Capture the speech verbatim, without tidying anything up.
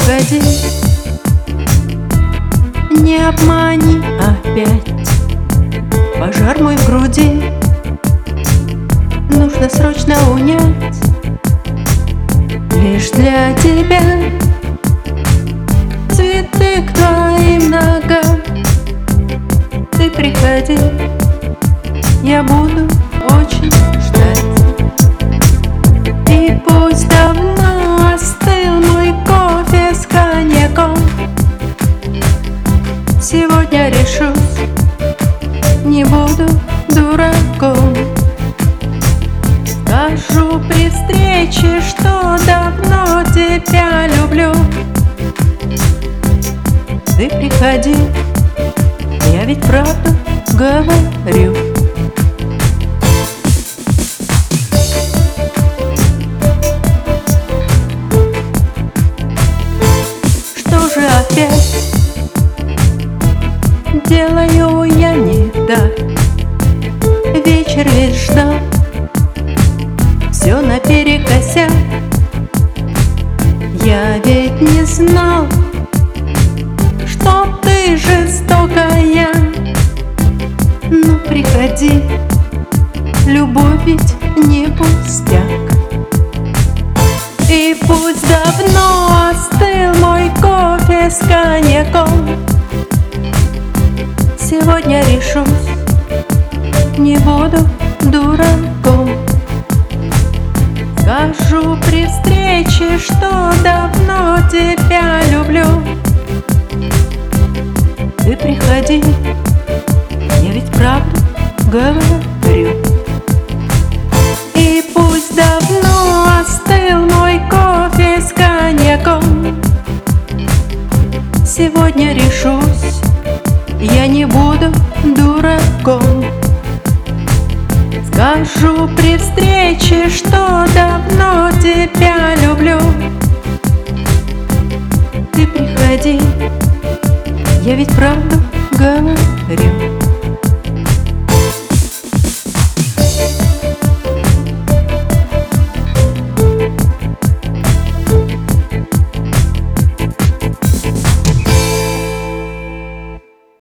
приходи, не обмани опять. Пожар мой в груди нужно срочно унять. Лишь для тебя цветы к твоим ногам. Ты приходи, я буду очень ждать. И пусть давно остыл мой кофе с коньяком, сегодня решусь, не буду дураком. Скажу при встрече, что давно тебя люблю. Ты приходи, я ведь правду говорю. Что же опять делаю я не так? Вечер весь ждал, все наперекосяк. Я ведь не знал, что ты жестокая. Ну приходи, любовь ведь не пустяк. И пусть давно остыл мой кофе с коньяком, сегодня решусь, не буду дураком. Скажу при встрече, что давно тебя люблю. Ты приходи, я ведь правду говорю. И пусть давно остыл мой кофе с коньяком, сегодня решусь, я не буду дураком. Скажу при встрече, что давно тебя люблю. Ты приходи, я ведь правду говорю.